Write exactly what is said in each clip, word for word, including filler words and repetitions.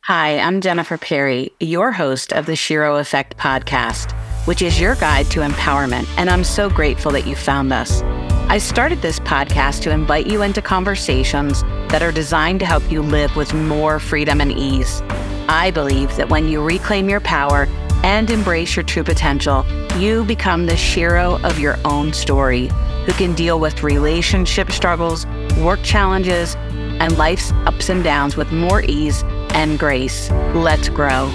Hi, I'm Jennifer Perry, your host of the Shiro Effect podcast, which is your guide to empowerment, and I'm so grateful that you found us. I started this podcast to invite you into conversations that are designed to help you live with more freedom and ease. I believe that when you reclaim your power and embrace your true potential, you become the Shiro of your own story, who can deal with relationship struggles, work challenges, and life's ups and downs with more ease and grace. Let's grow.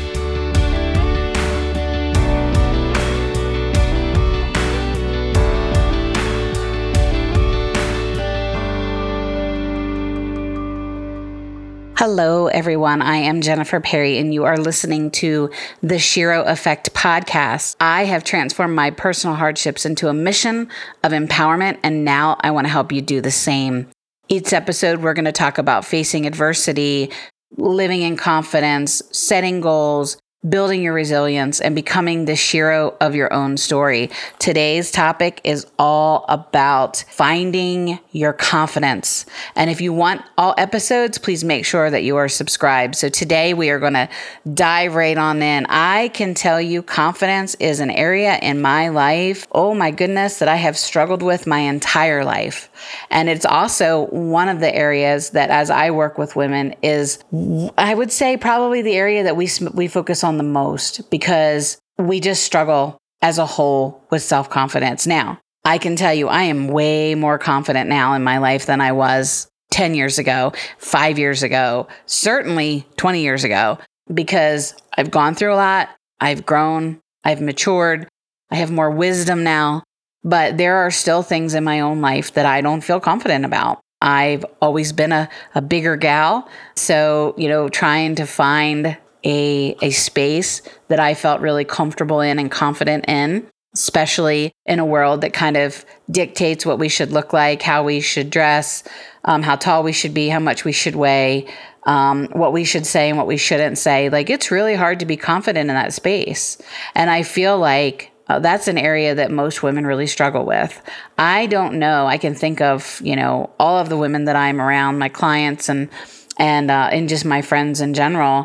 Hello, everyone. I am Jennifer Perry, and you are listening to the Shiro Effect podcast. I have transformed my personal hardships into a mission of empowerment, and now I want to help you do the same. Each episode, we're going to talk about facing adversity, living in confidence, setting goals, building your resilience, and becoming the Shiro of your own story. Today's topic is all about finding your confidence. And if you want all episodes, please make sure that you are subscribed. So today we are going to dive right on in. I can tell you confidence is an area in my life, oh my goodness, that I have struggled with my entire life. And it's also one of the areas that, as I work with women, is, I would say, probably the area that we we focus on the most, because we just struggle as a whole with self-confidence. Now, I can tell you I am way more confident now in my life than I was ten years ago, five years ago, certainly twenty years ago, because I've gone through a lot. I've grown. I've matured. I have more wisdom now. But there are still things in my own life that I don't feel confident about. I've always been a, a bigger gal. So, you know, trying to find a, a space that I felt really comfortable in and confident in, especially in a world that kind of dictates what we should look like, how we should dress, um, how tall we should be, how much we should weigh, um, what we should say and what we shouldn't say. Like, it's really hard to be confident in that space. And I feel like Uh, that's an area that most women really struggle with. I don't know. I can think of, you know, all of the women that I'm around, my clients and and uh, and just my friends in general.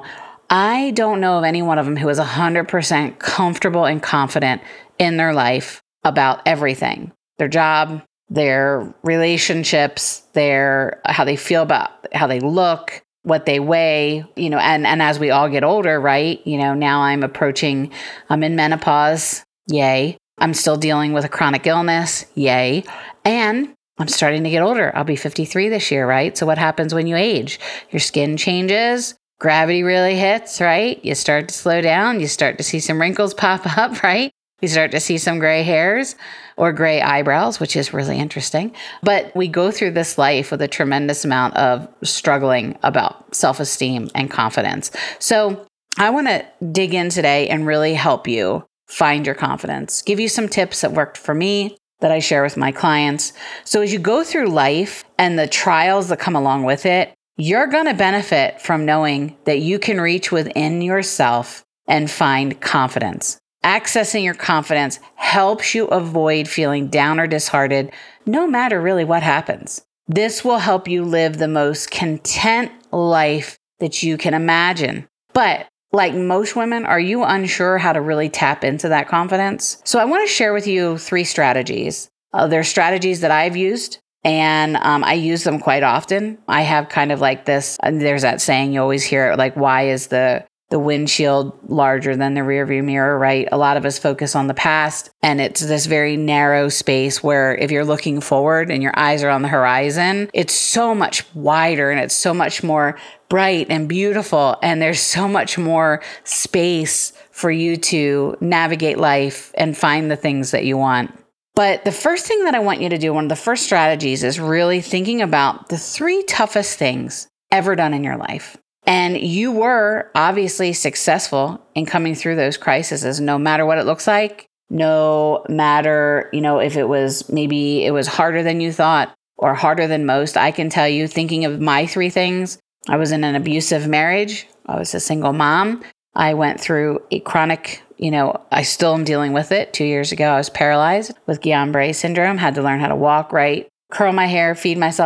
I don't know of any one of them who is one hundred percent comfortable and confident in their life about everything. Their job, their relationships, their how they feel about how they look, what they weigh, you know, and, and as we all get older, right? You know, now I'm approaching, I'm in menopause. Yay. I'm still dealing with a chronic illness. Yay. And I'm starting to get older. I'll be fifty-three this year, right? So what happens when you age? Your skin changes. Gravity really hits, right? You start to slow down. You start to see some wrinkles pop up, right? You start to see some gray hairs or gray eyebrows, which is really interesting. But we go through this life with a tremendous amount of struggling about self-esteem and confidence. So I want to dig in today and really help you find your confidence, give you some tips that worked for me that I share with my clients. So as you go through life and the trials that come along with it, you're going to benefit from knowing that you can reach within yourself and find confidence. Accessing your confidence helps you avoid feeling down or disheartened, no matter really what happens. This will help you live the most content life that you can imagine. But like most women, are you unsure how to really tap into that confidence? So I want to share with you three strategies. Uh, they're strategies that I've used, and um, I use them quite often. I have kind of like this, uh, there's that saying you always hear, like, why is the the windshield larger than the rearview mirror, right? A lot of us focus on the past, and it's this very narrow space where if you're looking forward and your eyes are on the horizon, it's so much wider and it's so much more bright and beautiful. And there's so much more space for you to navigate life and find the things that you want. But the first thing that I want you to do, one of the first strategies, is really thinking about the three toughest things ever done in your life. And you were obviously successful in coming through those crises, no matter what it looks like, no matter, you know, if it was maybe it was harder than you thought or harder than most. I can tell you, thinking of my three things, I was in an abusive marriage. I was a single mom. I went through a chronic, you know, I still am dealing with it. Two years ago, I was paralyzed with Guillain-Barré syndrome, had to learn how to walk right, curl my hair, feed myself,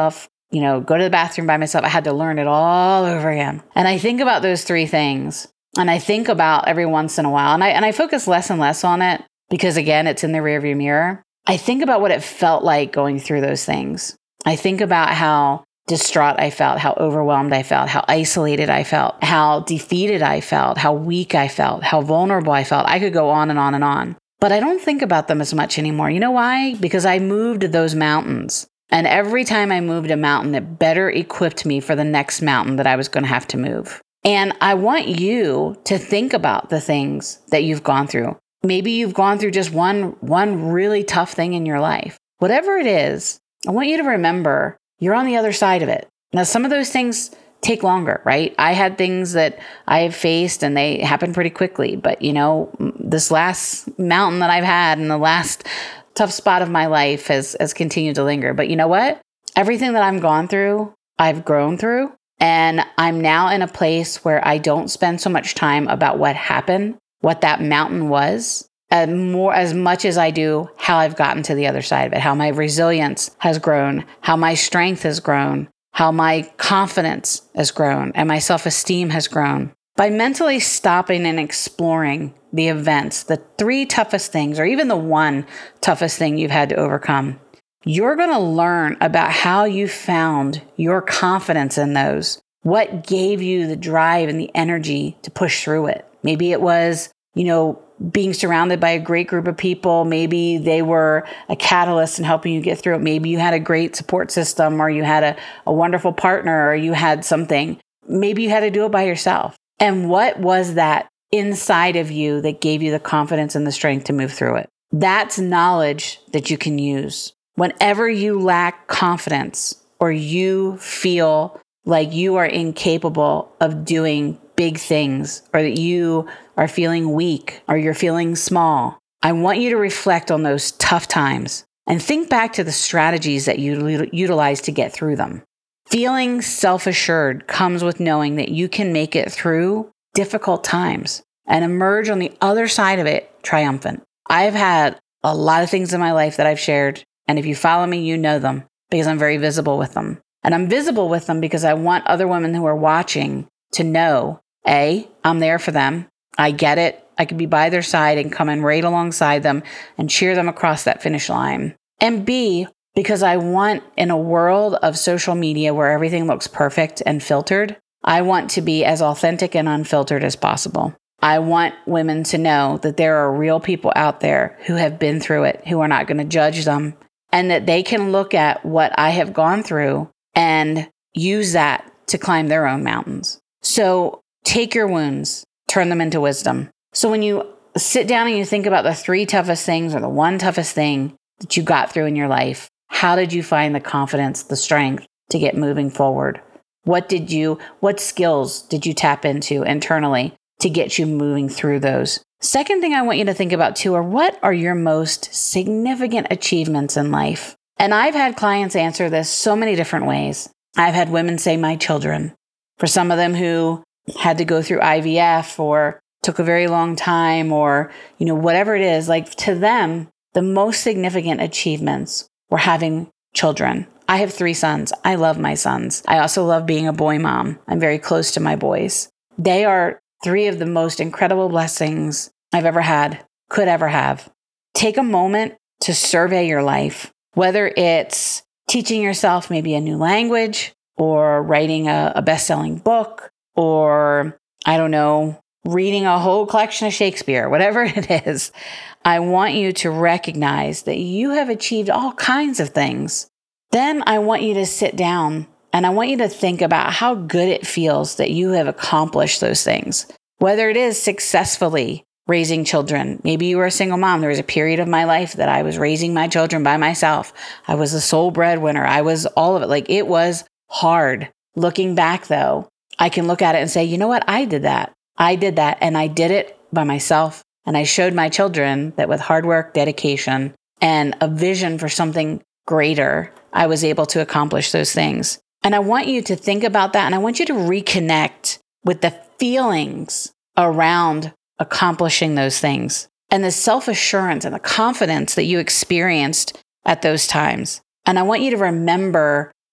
you know, go to the bathroom by myself. I had to learn it all over again. And I think about those three things. And I think about every once in a while, and I and I focus less and less on it because, again, it's in the rearview mirror. I think about what it felt like going through those things. I think about how distraught I felt, how overwhelmed I felt, how isolated I felt, how defeated I felt, how weak I felt, how vulnerable I felt. I could go on and on and on. But I don't think about them as much anymore. You know why? Because I moved those mountains. And every time I moved a mountain, it better equipped me for the next mountain that I was going to have to move. And I want you to think about the things that you've gone through. Maybe you've gone through just one, one really tough thing in your life. Whatever it is, I want you to remember you're on the other side of it. Now, some of those things take longer, right? I had things that I have faced and they happened pretty quickly. But, you know, this last mountain that I've had and the last tough spot of my life has, has continued to linger. But you know what? Everything that I've gone through, I've grown through. And I'm now in a place where I don't spend so much time about what happened, what that mountain was, and more as much as I do how I've gotten to the other side of it, how my resilience has grown, how my strength has grown, how my confidence has grown, and my self-esteem has grown. By mentally stopping and exploring the events, the three toughest things, or even the one toughest thing you've had to overcome, you're going to learn about how you found your confidence in those. What gave you the drive and the energy to push through it? Maybe it was, you know, being surrounded by a great group of people. Maybe they were a catalyst in helping you get through it. Maybe you had a great support system, or you had a, a wonderful partner, or you had something. Maybe you had to do it by yourself. And what was that inside of you that gave you the confidence and the strength to move through it? That's knowledge that you can use. Whenever you lack confidence or you feel like you are incapable of doing big things, or that you are feeling weak or you're feeling small, I want you to reflect on those tough times and think back to the strategies that you utilize to get through them. Feeling self-assured comes with knowing that you can make it through difficult times and emerge on the other side of it triumphant. I've had a lot of things in my life that I've shared. And if you follow me, you know them because I'm very visible with them. And I'm visible with them because I want other women who are watching to know, A, I'm there for them. I get it. I could be by their side and come in right alongside them and cheer them across that finish line. And B, because I want, in a world of social media where everything looks perfect and filtered, I want to be as authentic and unfiltered as possible. I want women to know that there are real people out there who have been through it, who are not going to judge them, and that they can look at what I have gone through and use that to climb their own mountains. So take your wounds, turn them into wisdom. So when you sit down and you think about the three toughest things or the one toughest thing that you got through in your life, how did you find the confidence, the strength to get moving forward? What did you, what skills did you tap into internally to get you moving through those? Second thing I want you to think about too are what are your most significant achievements in life? And I've had clients answer this so many different ways. I've had women say my children. For some of them who had to go through I V F or took a very long time or, you know, whatever it is, like to them, the most significant achievements were having children. I have three sons. I love my sons. I also love being a boy mom. I'm very close to my boys. They are three of the most incredible blessings I've ever had, could ever have. Take a moment to survey your life, whether it's teaching yourself maybe a new language or writing a, a best-selling book or, I don't know, reading a whole collection of Shakespeare, whatever it is. I want you to recognize that you have achieved all kinds of things. Then I want you to sit down and I want you to think about how good it feels that you have accomplished those things. Whether it is successfully raising children. Maybe you were a single mom. There was a period of my life that I was raising my children by myself. I was the sole breadwinner. I was all of it. Like it was hard. Looking back though, I can look at it and say, you know what? I did that. I did that and I did it by myself. And I showed my children that with hard work, dedication, and a vision for something greater, I was able to accomplish those things. And I want you to think about that. And I want you to reconnect with the feelings around accomplishing those things and the self-assurance and the confidence that you experienced at those times. And I want you to remember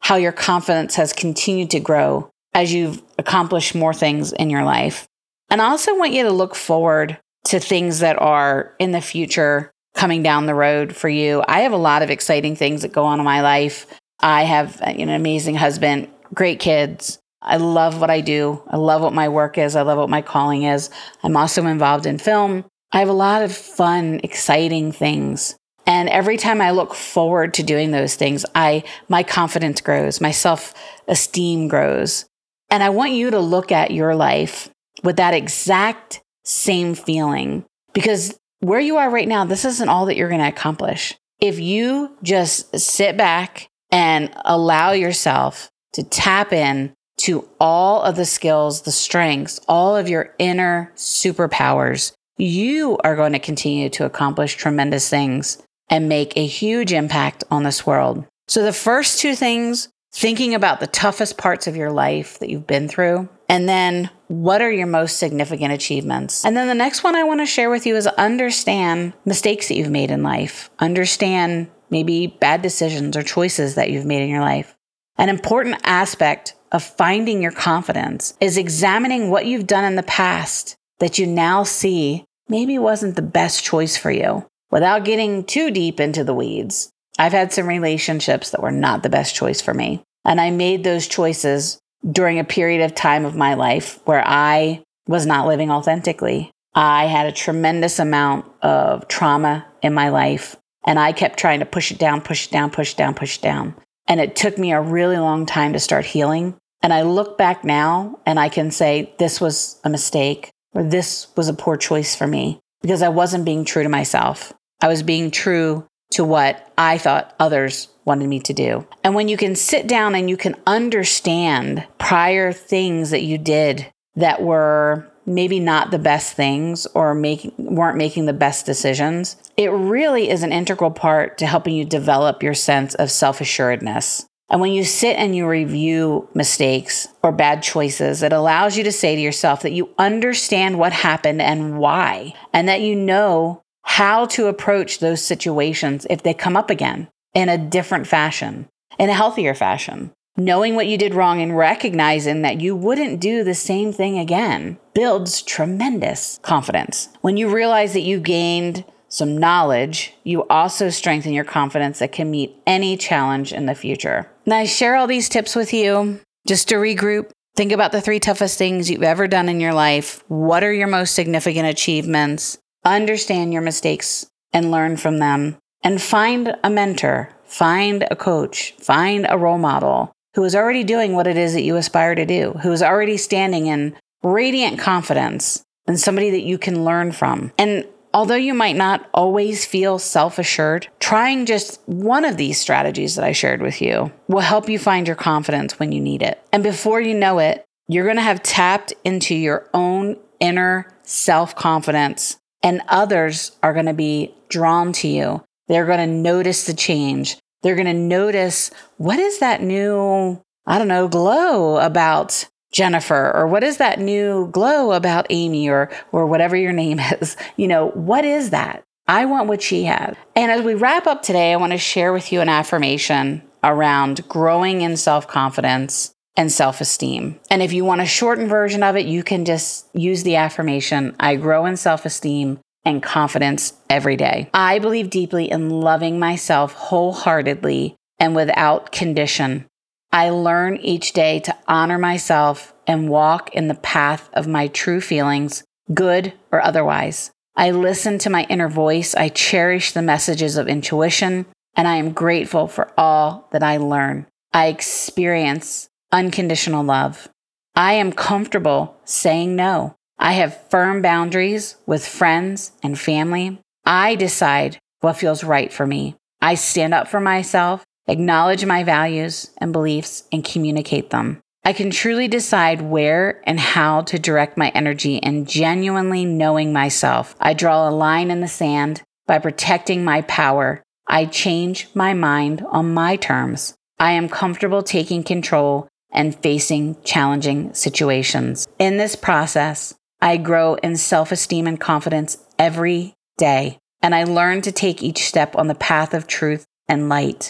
how your confidence has continued to grow as you've accomplished more things in your life. And I also want you to look forward to things that are in the future coming down the road for you. I have a lot of exciting things that go on in my life. I have an amazing husband, great kids. I love what I do. I love what my work is. I love what my calling is. I'm also involved in film. I have a lot of fun, exciting things. And every time I look forward to doing those things, I my confidence grows, my self-esteem grows. And I want you to look at your life with that exact same feeling, because where you are right now, this isn't all that you're going to accomplish. If you just sit back and allow yourself to tap in to all of the skills, the strengths, all of your inner superpowers, you are going to continue to accomplish tremendous things and make a huge impact on this world. So the first two things, thinking about the toughest parts of your life that you've been through, and then what are your most significant achievements? And then the next one I want to share with you is understand mistakes that you've made in life. Understand maybe bad decisions or choices that you've made in your life. An important aspect of finding your confidence is examining what you've done in the past that you now see maybe wasn't the best choice for you. Without getting too deep into the weeds, I've had some relationships that were not the best choice for me. And I made those choices during a period of time of my life where I was not living authentically. I had a tremendous amount of trauma in my life, and I kept trying to push it down, push it down, push it down, push it down. And it took me a really long time to start healing. And I look back now and I can say this was a mistake or this was a poor choice for me because I wasn't being true to myself. I was being true to what I thought others wanted me to do. And when you can sit down and you can understand prior things that you did that were maybe not the best things or making weren't making the best decisions, it really is an integral part to helping you develop your sense of self-assuredness. And when you sit and you review mistakes or bad choices, it allows you to say to yourself that you understand what happened and why, and that you know how to approach those situations if they come up again in a different fashion, in a healthier fashion. Knowing what you did wrong and recognizing that you wouldn't do the same thing again builds tremendous confidence. When you realize that you gained some knowledge, you also strengthen your confidence that can meet any challenge in the future. Now, I share all these tips with you just to regroup. Think about the three toughest things you've ever done in your life. What are your most significant achievements? Understand your mistakes and learn from them. And find a mentor, find a coach, find a role model who is already doing what it is that you aspire to do, who is already standing in radiant confidence, and somebody that you can learn from. And although you might not always feel self-assured, trying just one of these strategies that I shared with you will help you find your confidence when you need it. And before you know it, you're going to have tapped into your own inner self-confidence, and others are going to be drawn to you. They're going to notice the change. They're going to notice, what is that new, I don't know, glow about Jennifer? Or what is that new glow about Amy, or or whatever your name is? You know, what is that? I want what she has. And as we wrap up today, I want to share with you an affirmation around growing in self-confidence and self-esteem. And if you want a shortened version of it, you can just use the affirmation, I grow in self-esteem and confidence every day. I believe deeply in loving myself wholeheartedly and without condition. I learn each day to honor myself and walk in the path of my true feelings, good or otherwise. I listen to my inner voice. I cherish the messages of intuition, and I am grateful for all that I learn. I experience unconditional love. I am comfortable saying no. I have firm boundaries with friends and family. I decide what feels right for me. I stand up for myself, acknowledge my values and beliefs, and communicate them. I can truly decide where and how to direct my energy and genuinely knowing myself. I draw a line in the sand by protecting my power. I change my mind on my terms. I am comfortable taking control and facing challenging situations. In this process, I grow in self-esteem and confidence every day, and I learn to take each step on the path of truth and light.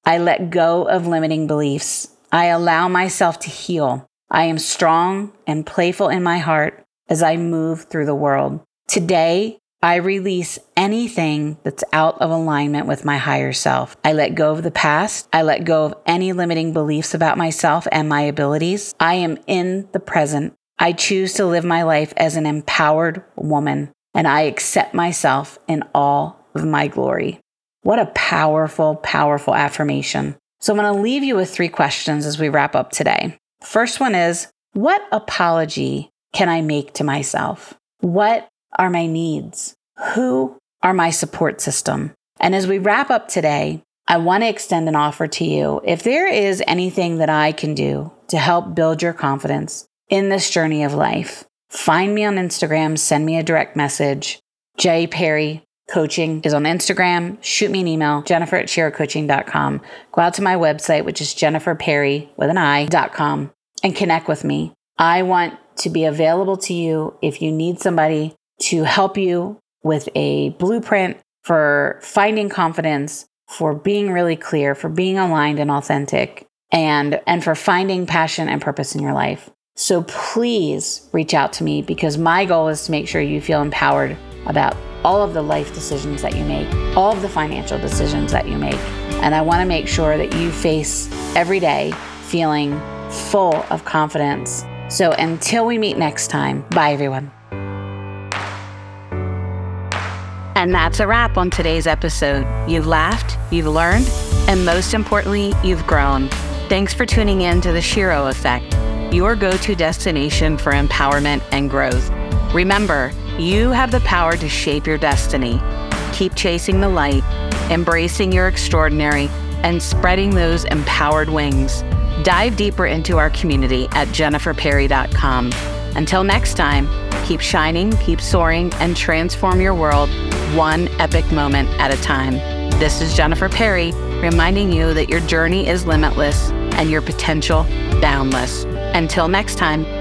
I let go of limiting beliefs. I allow myself to heal. I am strong and playful in my heart as I move through the world. Today, I release anything that's out of alignment with my higher self. I let go of the past. I let go of any limiting beliefs about myself and my abilities. I am in the present. I choose to live my life as an empowered woman, and I accept myself in all of my glory. What a powerful, powerful affirmation. So I'm going to leave you with three questions as we wrap up today. First one is, what apology can I make to myself? What are my needs? Who are my support system? And as we wrap up today, I want to extend an offer to you. If there is anything that I can do to help build your confidence in this journey of life, find me on Instagram, send me a direct message. J Perry Coaching is on Instagram. Shoot me an email, jennifer at shiro coaching dot com. Go out to my website, which is jennifer perry with an I dot com, and connect with me. I want to be available to you if you need somebody to help you with a blueprint for finding confidence, for being really clear, for being aligned and authentic, and, and for finding passion and purpose in your life. So please reach out to me, because my goal is to make sure you feel empowered about all of the life decisions that you make, all of the financial decisions that you make. And I want to make sure that you face every day feeling full of confidence. So until we meet next time, bye everyone. And that's a wrap on today's episode. You've laughed, you've learned, and most importantly, you've grown. Thanks for tuning in to The Shiro Effect, your go-to destination for empowerment and growth. Remember, you have the power to shape your destiny. Keep chasing the light, embracing your extraordinary, and spreading those empowered wings. Dive deeper into our community at jennifer perry dot com. Until next time, keep shining, keep soaring, and transform your world one epic moment at a time. This is Jennifer Perry, reminding you that your journey is limitless and your potential boundless. Until next time,